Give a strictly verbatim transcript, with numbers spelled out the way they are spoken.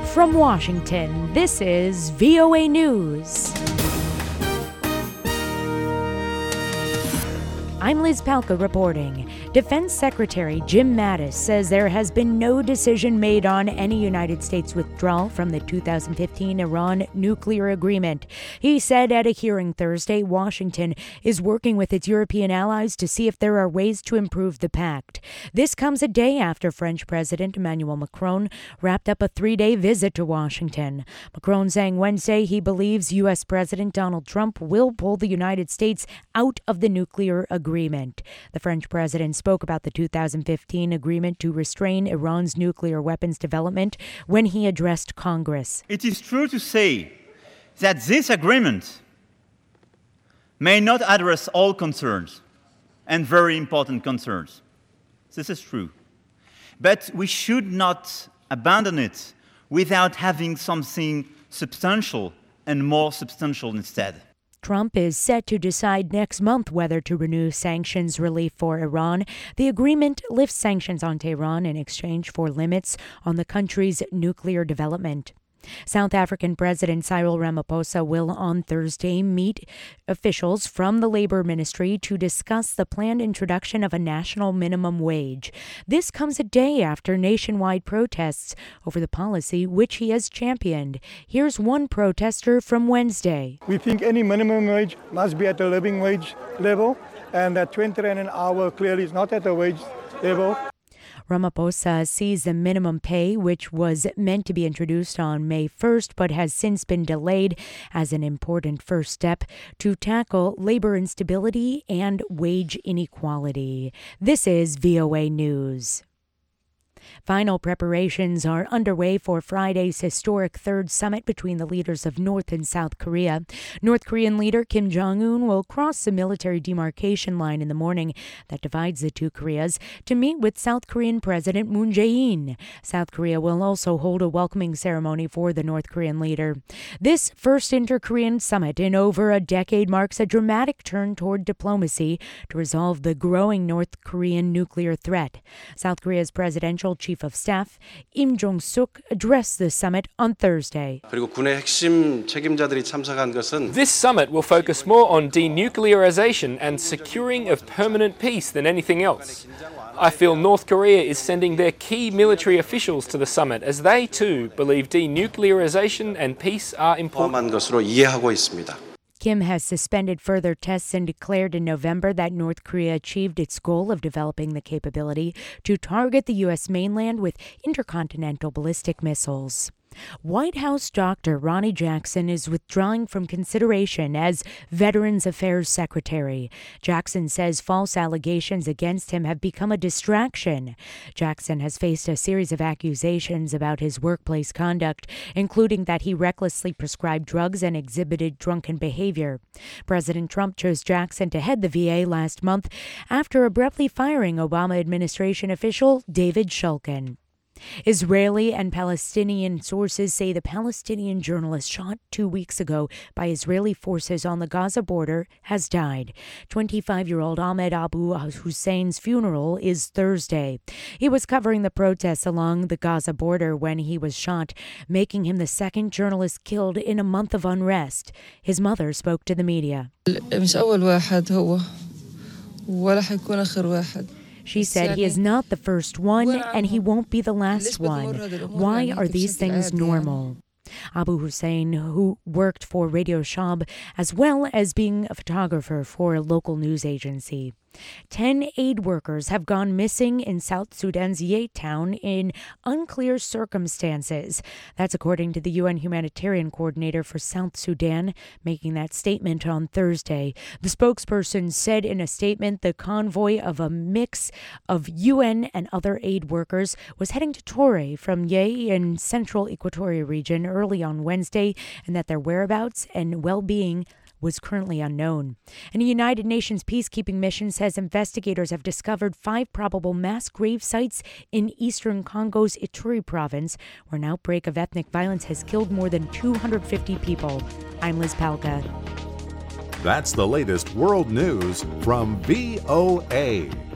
From Washington, this is V O A News. I'm Liz Palka reporting. Defense Secretary Jim Mattis says there has been no decision made on any United States withdrawal from the two thousand fifteen Iran nuclear agreement. He said at a hearing Thursday, Washington is working with its European allies to see if there are ways to improve the pact. This comes a day after French President Emmanuel Macron wrapped up a three-day visit to Washington. Macron saying Wednesday he believes U S. President Donald Trump will pull the United States out of the nuclear agreement. The French president spoke about the two thousand fifteen agreement to restrain Iran's nuclear weapons development when he addressed Congress. It is true to say that this agreement may not address all concerns and very important concerns. This is true. But we should not abandon it without having something substantial and more substantial instead. Trump is set to decide next month whether to renew sanctions relief for Iran. The agreement lifts sanctions on Tehran in exchange for limits on the country's nuclear development. South African President Cyril Ramaphosa will on Thursday meet officials from the Labor Ministry to discuss the planned introduction of a national minimum wage. This comes a day after nationwide protests over the policy which he has championed. Here's one protester from Wednesday. We think any minimum wage must be at the living wage level, and that twenty rand an hour clearly is not at the wage level. Ramaphosa sees the minimum pay, which was meant to be introduced on May first, but has since been delayed, as an important first step to tackle labor instability and wage inequality. This is V O A News. Final preparations are underway for Friday's historic third summit between the leaders of North and South Korea. North Korean leader Kim Jong-un will cross the military demarcation line in the morning that divides the two Koreas to meet with South Korean President Moon Jae-in. South Korea will also hold a welcoming ceremony for the North Korean leader. This first inter-Korean summit in over a decade marks a dramatic turn toward diplomacy to resolve the growing North Korean nuclear threat. South Korea's presidential Chief of Staff Im Jong-suk addressed the summit on Thursday. This summit will focus more on denuclearization and securing of permanent peace than anything else. I feel North Korea is sending their key military officials to the summit as they too believe denuclearization and peace are important. Kim has suspended further tests and declared in November that North Korea achieved its goal of developing the capability to target the U S mainland with intercontinental ballistic missiles. White House doctor Ronny Jackson is withdrawing from consideration as Veterans Affairs Secretary. Jackson says false allegations against him have become a distraction. Jackson has faced a series of accusations about his workplace conduct, including that he recklessly prescribed drugs and exhibited drunken behavior. President Trump chose Jackson to head the V A last month after abruptly firing Obama administration official David Shulkin. Israeli and Palestinian sources say the Palestinian journalist shot two weeks ago by Israeli forces on the Gaza border has died. twenty-five-year-old Ahmed Abu Hussein's funeral is Thursday. He was covering the protests along the Gaza border when he was shot, making him the second journalist killed in a month of unrest. His mother spoke to the media. She said he is not the first one and he won't be the last one. Why are these things normal? Abu Hussein, who worked for Radio Shab as well as being a photographer for a local news agency. Ten aid workers have gone missing in South Sudan's Yei town in unclear circumstances. That's according to the U N humanitarian coordinator for South Sudan, making that statement on Thursday. The spokesperson said in a statement the convoy of a mix of U N and other aid workers was heading to Torre from Yei in central Equatoria region early on Wednesday, and that their whereabouts and well-being was currently unknown. And a United Nations peacekeeping mission says investigators have discovered five probable mass grave sites in eastern Congo's Ituri province, where an outbreak of ethnic violence has killed more than two hundred fifty people. I'm Liz Palka. That's the latest world news from V O A.